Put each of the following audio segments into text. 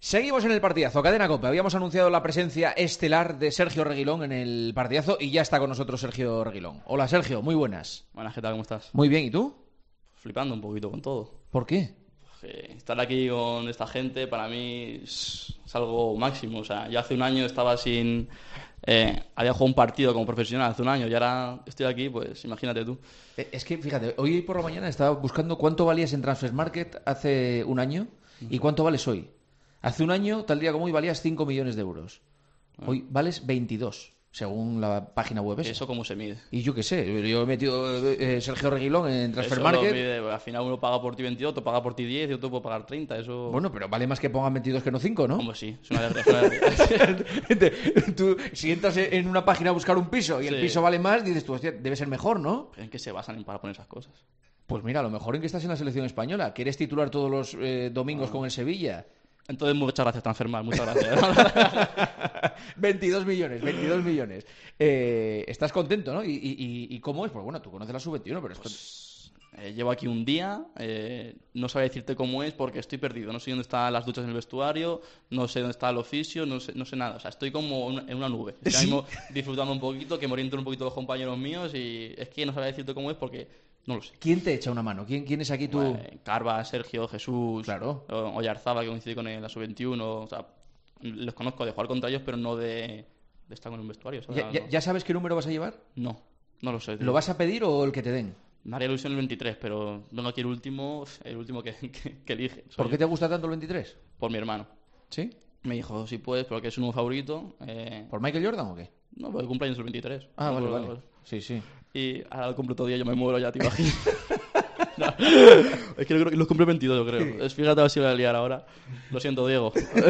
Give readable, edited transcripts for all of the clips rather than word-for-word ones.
Seguimos en el partidazo, Cadena COPE. Habíamos anunciado la presencia estelar de Sergio Reguilón en el partidazo y ya está con nosotros Sergio Reguilón. Hola Sergio, muy buenas. Buenas, ¿qué tal? ¿Cómo estás? Muy bien, ¿y tú? Flipando un poquito con todo. ¿Por qué? Estar aquí con esta gente para mí es algo máximo. O sea, yo hace un año estaba sin... había jugado un partido como profesional hace un año y ahora estoy aquí, pues imagínate tú. Es que, fíjate, hoy por la mañana estaba buscando cuánto valías en Transfermarkt hace un año y cuánto vales hoy. Hace un año, tal día como hoy, valías 5 millones de euros. Hoy vales 22, según la página web esa. ¿Eso cómo se mide? Y yo qué sé, yo he metido Sergio Reguilón en Transfermarkt. Al final uno paga por ti 22, otro paga por ti 10 y otro puede pagar 30. Eso... Bueno, pero vale más que pongan 22 que no 5, ¿no? Hombre, sí, es una alegría. Tú, si entras en una página a buscar un piso y el Sí. piso vale más, dices tú, hostia, debe ser mejor, ¿no? ¿En qué se basan para poner esas cosas? Pues mira, a lo mejor en que estás en la selección española, que eres titular todos los domingos con el Sevilla. Entonces, muchas gracias, Transfermarkt, muchas gracias. 22 millones, 22 millones. Estás contento, ¿no? ¿Y cómo es? Pues bueno, tú conoces la sub-21, pero esto... Llevo aquí un día, no sabría decirte cómo es porque estoy perdido. No sé dónde están las duchas en el vestuario, no sé dónde está el oficio, no sé nada. O sea, estoy como en una nube. Estoy ¿Sí? mismo disfrutando un poquito, que me oriento un poquito los compañeros míos y es que no sabría decirte cómo es porque no lo sé. ¿Quién te echa una mano? ¿Quién es aquí tú? Bueno, Carva, Sergio, Jesús, Claro. Oyarzaba, que coincidí con él en la sub-21. O sea, los conozco de jugar contra ellos, pero no de estar con un vestuario. O sea, ¿Ya sabes qué número vas a llevar? no lo sé. Tío. ¿Lo vas a pedir o el que te den? Me haría ilusión el 23, pero vengo aquí el último que elige. Soy ¿Por qué yo. te gusta tanto el 23? Por mi hermano. ¿Sí? Me dijo, si puedes, pero que es su nuevo favorito. ¿Por Michael Jordan o qué? No, porque cumpleaños el 23. Ah, No, vale, pues, vale. Sí, sí. Y ahora lo compro todo día, yo me muero ya, te imaginas. No. Es que los compré el 22, yo creo. Fíjate a ver si lo voy a liar ahora. Lo siento, Diego.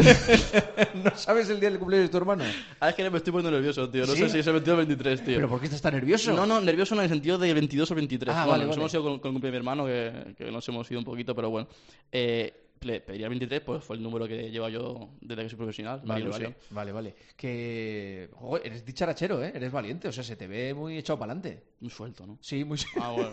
¿No sabes el día del cumpleaños de tu hermano? Es que me estoy poniendo nervioso, tío. No ¿Sí? sé si es el 22 o el 23, tío. ¿Pero por qué estás tan nervioso? No, nervioso no en el sentido de 22 o 23. Ah, Bueno, vale, nos vale. hemos ido con el cumpleaños de mi hermano, que nos hemos ido un poquito, pero bueno. Le pediría el 23, pues fue el número que llevo yo desde que soy profesional. Me haría ilusión. Vale. Que... Joder, eres dicharachero, ¿eh? Eres valiente, o sea, se te ve muy echado para adelante. Muy suelto, ¿no? Sí, muy... Ah, bueno.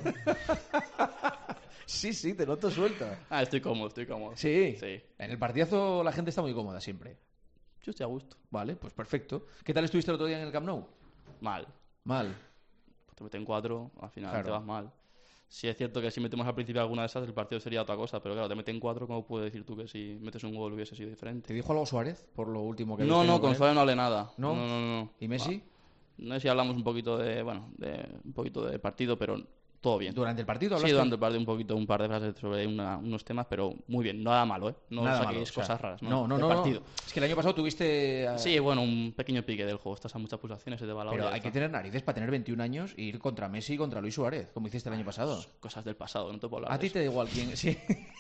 Sí, te noto suelto. Estoy cómodo. Sí. Sí. En el partidazo la gente está muy cómoda siempre. Yo estoy a gusto. Vale, pues perfecto. ¿Qué tal estuviste el otro día en el Camp Nou? Mal. Mal. Te meten 4, al final Claro. te vas mal. Sí es cierto que si metemos al principio alguna de esas, el partido sería otra cosa, pero claro, te meten 4, ¿cómo puedes decir tú que si metes un gol hubiese sido ¿Te diferente? dijo algo Suárez por lo último que No, habéis tenido con él? Suárez no hablé nada. ¿No? No. ¿Y Messi? No sé si hablamos un poquito de un poquito de partido, pero todo bien. ¿Durante el partido Sí, hablaste? durante el partido un par de frases sobre unos temas, pero muy bien, nada malo, ¿eh? No Nada saquéis malo, o sea, cosas raras, No, Del no. partido. Es que el año pasado tuviste... Sí, bueno, un pequeño pique del juego. Estás a muchas pulsaciones, se te va la Pero olla, hay que está. tener narices para tener 21 años e ir contra Messi y contra Luis Suárez, como hiciste el año pasado. Cosas del pasado, no te puedo hablar A de ti eso. te da igual quién... Sí.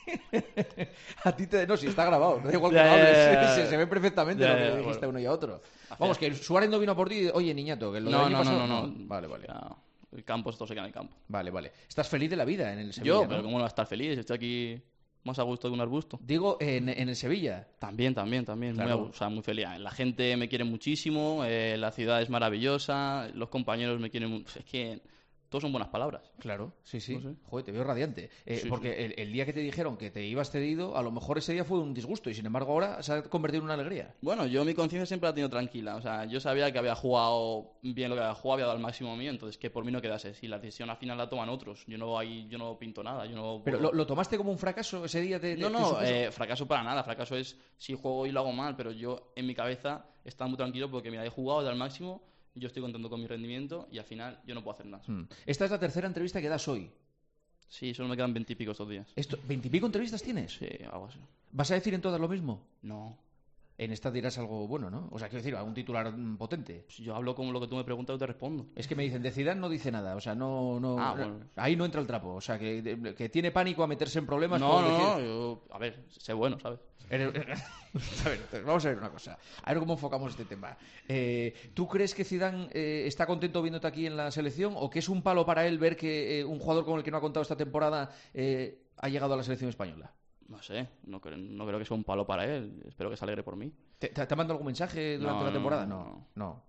A ti te... No, si está grabado. No da igual que Ya, lo hables. ya. Se ve perfectamente Ya, lo que ya, le dijiste bueno. a uno y a otro. Vamos, que Suárez no vino por ti. Oye, niñato, que lo del año pasado... No. Vale. Ya, el campo, esto se queda en el campo. Vale. Estás feliz de la vida en el Sevilla, Yo, ¿no? pero ¿cómo no va a estar feliz? Estoy aquí más a gusto que un arbusto. Digo, en el Sevilla. También. Claro. Muy feliz. La gente me quiere muchísimo, la ciudad es maravillosa, los compañeros me quieren... Es que todos son buenas palabras. Claro, sí. No sé. Joder, te veo radiante. Sí, porque el día que te dijeron que te ibas cedido, a lo mejor ese día fue un disgusto y sin embargo ahora se ha convertido en una alegría. Bueno, yo mi conciencia siempre la he tenido tranquila. O sea, yo sabía que había jugado bien lo que había jugado, había dado el máximo mío, entonces que por mí no quedase. Si la decisión al final la toman otros, yo no pinto nada. Yo no Pero puedo- ¿lo tomaste como un fracaso ese día? ¿Te No, supuso? fracaso para nada. Fracaso es si juego y lo hago mal, pero yo en mi cabeza estaba muy tranquilo porque mira, he jugado, he dado el máximo, yo estoy contento con mi rendimiento y al final yo no puedo hacer más. Esta es la tercera entrevista que das hoy. Sí, solo me quedan 20 y pico estos días. ¿20 y pico entrevistas tienes? Sí, algo así. ¿Vas a decir en todas lo mismo? No. En esta dirás algo bueno, ¿no? O sea, quiero decir, algún titular potente. Si yo hablo como lo que tú me preguntas, yo te respondo. Es que me dicen, de Zidane no dice nada, o sea, no... Bueno. Ahí no entra el trapo, o sea, que tiene pánico a meterse en problemas No, por decir... yo, a ver, sé bueno, ¿sabes? A ver, entonces, vamos a ver una cosa. A ver cómo enfocamos este tema. ¿Tú crees que Zidane está contento viéndote aquí en la selección o que es un palo para él ver que un jugador con el que no ha contado esta temporada ha llegado a la selección española? No sé, no creo que sea un palo para él. Espero que se alegre por mí. ¿Te ha mandado algún mensaje durante No, la temporada? no. No.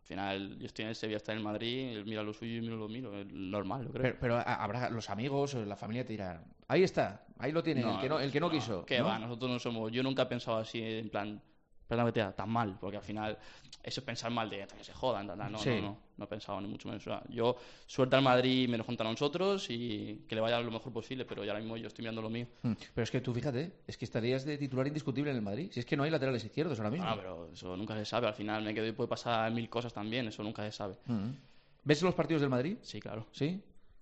final, yo estoy en el Sevilla, está en el Madrid, él mira lo suyo y miro lo mío, es normal, yo creo. Pero habrá los amigos o la familia te dirán, ahí está, ahí lo tiene, el que no quiso. ¿Qué ¿no? va? Nosotros no somos... Yo nunca he pensado así, en plan, perdón que te diga, tan mal, porque al final eso es pensar mal de que se jodan, no, Sí. no he pensado ni mucho menos. O sea, yo, suerte al Madrid, me lo juntan a nosotros y que le vaya lo mejor posible, pero ya ahora mismo yo estoy mirando lo mío. Pero es que tú fíjate, es que estarías de titular indiscutible en el Madrid. Si es que no hay laterales izquierdos ahora mismo. Ah, pero eso nunca se sabe, al final me quedo y puede pasar 1000 cosas también, eso nunca se sabe. ¿Ves los partidos del Madrid? Sí, claro. ¿Sí?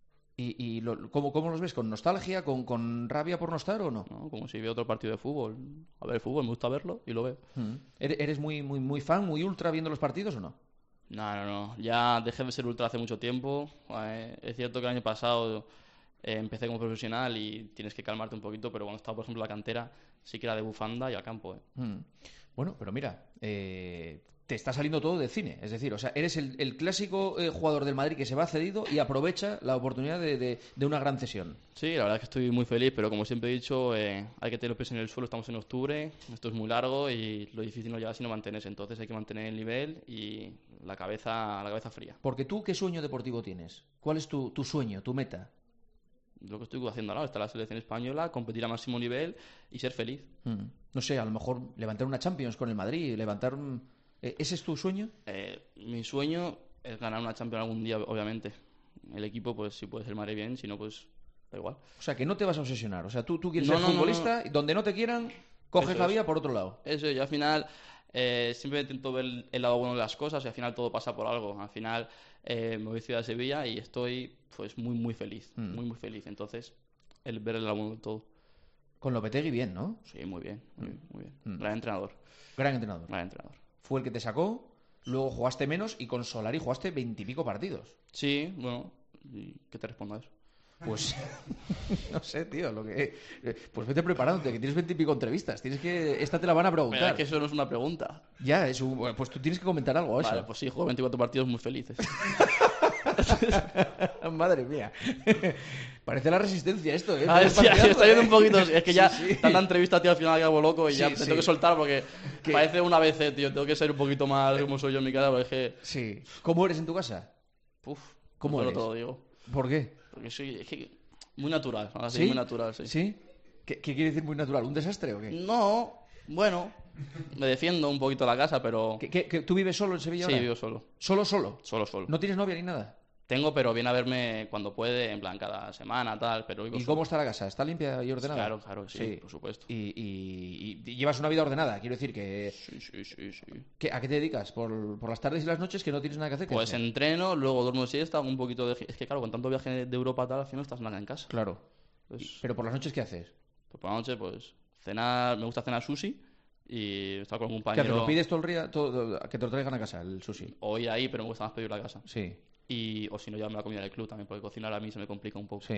¿Y cómo los ves? ¿Con nostalgia? ¿Con rabia por no estar o no? ¿No? Como si veo otro partido de fútbol. A ver, el fútbol, me gusta verlo y lo veo. ¿Eres muy fan, muy ultra viendo los partidos o no? No. Ya dejé de ser ultra hace mucho tiempo. Es cierto que el año pasado empecé como profesional y tienes que calmarte un poquito, pero cuando estaba, por ejemplo, en la cantera, sí que era de bufanda y al campo. Bueno, pero mira, te está saliendo todo de cine. Es decir, o sea, eres el clásico jugador del Madrid que se va cedido y aprovecha la oportunidad de una gran cesión. Sí, la verdad es que estoy muy feliz, pero como siempre he dicho, hay que tener los pies en el suelo. Estamos en octubre, esto es muy largo y lo difícil no llega sino mantenerse. Entonces hay que mantener el nivel y la cabeza fría. Porque tú, ¿qué sueño deportivo tienes? ¿Cuál es tu sueño, tu meta? Lo que estoy haciendo ahora, está la selección española, competir a máximo nivel y ser feliz. No sé, a lo mejor levantar una Champions con el Madrid, levantar ¿ese es tu sueño? Mi sueño es ganar una Champions algún día, obviamente. El equipo, pues si puede ser Madrid bien, si no, pues da igual. O sea, que no te vas a obsesionar. O sea, tú quieres ser futbolista y donde no te quieran, coges Eso la es. vía por otro lado. Eso, y al final siempre intento ver el lado bueno de las cosas y al final todo pasa por algo. Al final me voy a Ciudad de Sevilla y estoy pues muy feliz, muy feliz. Entonces, el ver el lado bueno de todo. Con Lopetegui bien, ¿no? Sí, muy bien. Gran entrenador. Gran entrenador. Gran entrenador. Fue el que te sacó, luego jugaste menos y con Solari jugaste 20 y pico partidos. Sí, bueno, ¿y qué te respondo a eso? Pues no sé, tío, pues vete preparándote, que tienes 20 y pico entrevistas. Esta te la van a preguntar. Pero es que eso no es una pregunta. Ya, bueno, pues tú tienes que comentar algo a eso. Vale, pues sí, juego 24 partidos muy felices. Madre mía. Parece la resistencia esto, ¿eh? Sí, está yendo un poquito. Es que ya Sí. tanta entrevista, tío, al final acabo loco y Sí, ya me sí. tengo que soltar porque parece una ABC, tío. Tengo que ser un poquito más como soy yo en mi casa, porque es que... Sí. ¿Cómo eres en tu casa? ¿Cómo no eres? te lo digo. ¿Por qué? Porque soy es que muy natural, así, ¿Sí? muy natural, sí. ¿Sí? ¿Qué quiere decir muy natural? ¿Un desastre o qué? No, bueno, me defiendo un poquito la casa, pero... ¿Tú vives solo en Sevilla Sí, ahora? vivo solo. ¿Solo? Solo. ¿No tienes novia ni nada? Tengo, pero viene a verme cuando puede, en plan cada semana, tal, pero vivo ¿Y solo. cómo está la casa? ¿Está limpia y ordenada? Claro, sí, por supuesto. Y llevas una vida ordenada, quiero decir que... Sí. ¿A qué te dedicas? ¿Por las tardes y las noches que no tienes nada que hacer? Pues entreno, luego duermo siesta, hago un poquito de... Es que claro, con tanto viaje de Europa tal, al final estás nada en casa. Claro. Pues, ¿Pero por las noches qué haces? pues por la noche, pues cenar, me gusta cenar sushi y estar con un ¿Qué haces? compañero. ¿Lo pides todo el día que te lo traigan a casa, el sushi? O ir ahí, pero me gusta más pedirlo a casa. Sí, O si no, llevarme la comida del club también, porque cocinar a mí se me complica un poco. sí.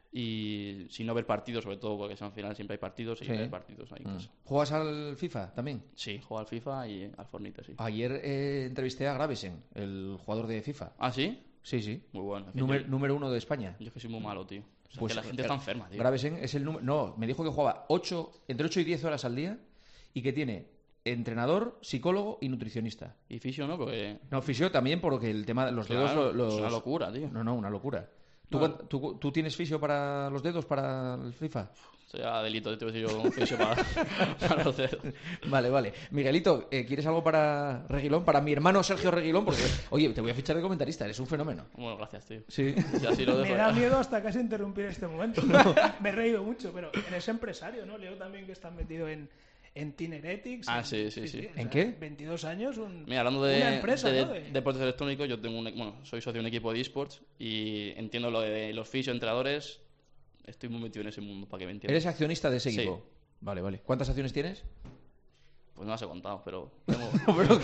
Y si no ver partidos, sobre todo, porque al final siempre hay partidos y Sí. ver partidos ahí en casa. ¿Juegas al FIFA también? Sí, juego al FIFA y al Fortnite, sí. Ayer entrevisté a Gravesen, el jugador de FIFA. ¿Ah, sí? Sí. Muy bueno. Es que Número 1 de España. yo es que soy muy malo, tío. O sea, Pues, que la gente está enferma, tío. Gravesen es el número... No, me dijo que jugaba entre 8 y 10 horas al día y que tiene entrenador, psicólogo y nutricionista. Y fisio, ¿no? Porque... No, fisio también porque el tema de los Claro, dedos... es una locura, tío. No, una locura. Claro. ¿Tú tienes fisio para los dedos, para el FIFA? Sería delito, te voy a decir yo, un fisio para los dedos. Vale. Miguelito, ¿quieres algo para Reguilón? Para mi hermano Sergio Reguilón, porque, oye, te voy a fichar de comentarista, eres un fenómeno. Bueno, gracias, tío. Sí. Y así lo dejo. Me da miedo hasta casi interrumpir este momento. Me he reído mucho, pero eres empresario, ¿no? Leo también que estás metido en Tineretics. Ah, sí. o sea, ¿En qué? 22 años, Mira, hablando una empresa, de ¿no? deportes electrónicos, yo tengo soy socio de un equipo de esports y entiendo lo de los fisio entrenadores. Estoy muy metido en ese mundo, para que me entiendas. ¿Eres accionista de ese Sí. equipo? Vale. ¿Cuántas acciones tienes? Pues no las he contado, pero... tengo- Pero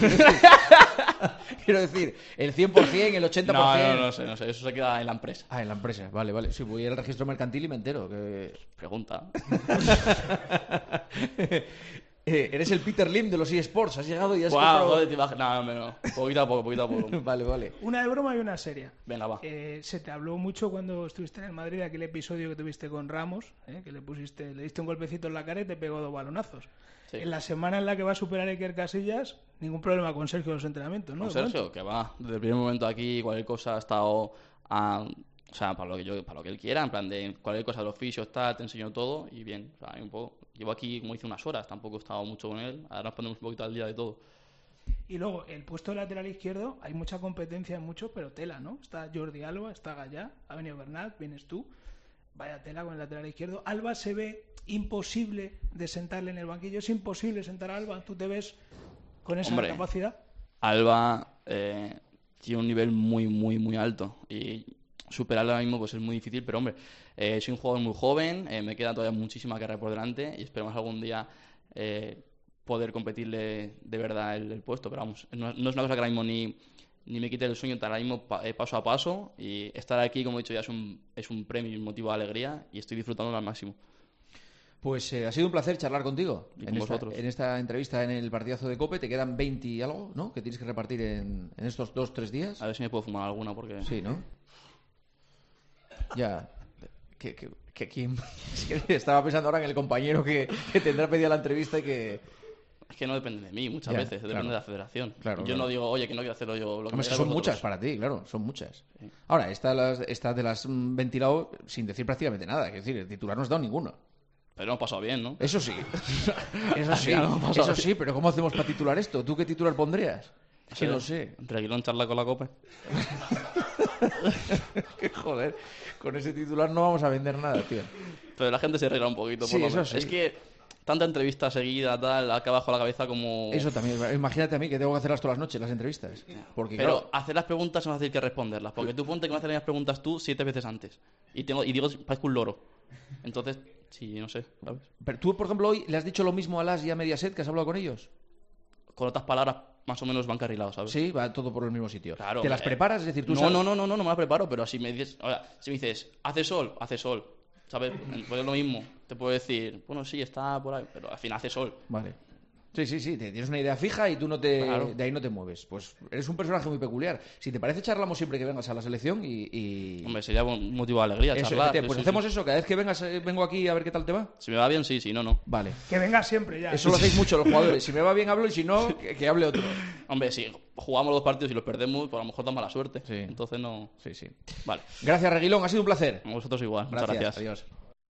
quiero decir, ¿el 100%, el 80%? No sé, eso se queda en la empresa. Ah, en la empresa, vale. Sí, voy al registro mercantil y me entero. Pregunta. Eres el Peter Lim de los eSports. Has llegado y has Wow, comprado... joder, te imaginas. No, hombre, no. Poquito a poco, poquito a poco. Vale, vale. Una de broma y una seria. Venga, va. Se te habló mucho cuando estuviste en el Madrid, aquel episodio que tuviste con Ramos, que le diste un golpecito en la cara y te pegó 2 balonazos. Sí. En la semana en la que va a superar Iker Casillas, ningún problema con Sergio en los entrenamientos, ¿no? Con Sergio, que va. Desde el primer momento aquí, cualquier cosa ha estado... o sea, para lo que él quiera, en plan de cualquier cosa de los fisios, te enseño todo y bien. O sea, un poco... Llevo aquí, como hice, unas horas, tampoco he estado mucho con él. Ahora nos ponemos un poquito al día de todo. Y luego, el puesto de lateral izquierdo, hay mucha competencia en mucho, pero tela, ¿no? Está Jordi Alba, está Gallá, ha venido Bernat, vienes tú. Vaya tela con el lateral izquierdo. Alba se ve imposible de sentarle en el banquillo. Es imposible sentar a Alba. ¿Tú te ves con esa capacidad? Alba tiene un nivel muy, muy, muy alto. Y superarlo ahora mismo pues es muy difícil, pero hombre, soy un jugador muy joven, me queda todavía muchísima carrera por delante y esperemos algún día poder competirle de verdad el puesto, pero vamos, no es una cosa que ahora mismo ni me quite el sueño, ahora mismo paso a paso, y estar aquí, como he dicho ya, es un premio y un motivo de alegría y estoy disfrutándolo al máximo. Pues ha sido un placer charlar contigo Y con vosotros. en esta entrevista en el partidazo de COPE. Te quedan 20 y algo, ¿no? Que tienes que repartir en estos 2-3 días. A ver si me puedo fumar alguna, porque... Sí, ¿no? Ya. ¿Quién? Es que estaba pensando ahora en el compañero que tendrá pedida la entrevista y que... Es que no depende de mí muchas Ya, veces, depende claro. de la federación. Claro, yo claro. no digo, oye, que no quiero hacerlo yo. Lo que Hombre, es que son muchas para ti, claro, son muchas. Sí. Ahora, esta de las ventilado sin decir prácticamente nada. Es decir, el titular no has dado ninguno. Pero hemos pasado bien, ¿no? Eso sí. Eso sí, Ya no pasa eso bien. sí, pero ¿cómo hacemos para titular esto? ¿Tú qué titular pondrías? Es que no sé. Entre Aguilón charla con la copa. Que joder, con ese titular no vamos a vender nada, tío. Pero la gente se reirá un poquito. Sí, por lo eso menos. sí. Es que tanta entrevista seguida, tal, acá abajo la cabeza como... Eso también. Imagínate a mí que tengo que hacerlas todas las noches, las entrevistas. Porque, Pero claro, hacer las preguntas es más fácil que responderlas. Porque tú ponte que me haces las preguntas tú 7 veces antes. Y digo, parezco un loro. Entonces, sí, no sé, ¿sabes? pero tú, por ejemplo, hoy le has dicho lo mismo a Las y a Mediaset, que has hablado con ellos. Con otras palabras, más o menos van carrilados, ¿sabes? Sí, va todo por el mismo sitio. Claro, ¿Te las preparas? Es decir, tú no, sabes... no me las preparo, pero si me dices, ahora, si me dices, hace sol, ¿sabes? Pues es lo mismo. Te puedo decir, bueno, sí, está por ahí, pero al final hace sol. Vale. Sí, tienes una idea fija y tú Claro. de ahí no te mueves. Pues eres un personaje muy peculiar. Si te parece, charlamos siempre que vengas a la selección y... Hombre, sería un motivo de alegría Eso, charlar. pues sí, hacemos sí. eso, cada vez que vengas vengo aquí a ver qué tal te va. Si me va bien, sí, si no, no. Vale. Que venga siempre ya. Eso lo hacéis mucho los jugadores. Si me va bien hablo y si no, que hable otro. Hombre, si jugamos los 2 partidos y los perdemos, pues a lo mejor da mala suerte. Sí. Entonces no... Sí. Vale. Gracias, Reguilón. Ha sido un placer. A vosotros igual. Muchas gracias. Adiós.